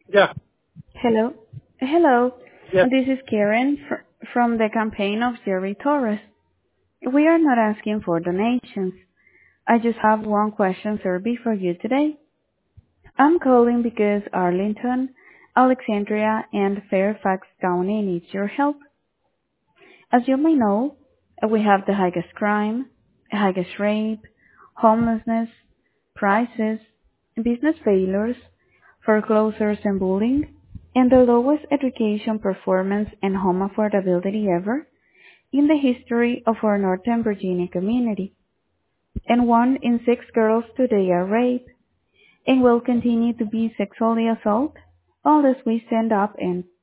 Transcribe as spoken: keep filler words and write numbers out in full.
Yeah, Hello. Hello. yeah. This is Karen fr- from the campaign of Jerry Torres. We are not asking for donations. I just have one question survey for you today. I'm calling because Arlington, Alexandria, and Fairfax County needs your help. As you may know, we have the highest crime, highest rape, homelessness, prices, business failures, foreclosures and bullying, and the lowest education performance and home affordability ever in the history of our Northern Virginia community. And one in six girls today are raped and will continue to be sexually assaulted unless we stand up and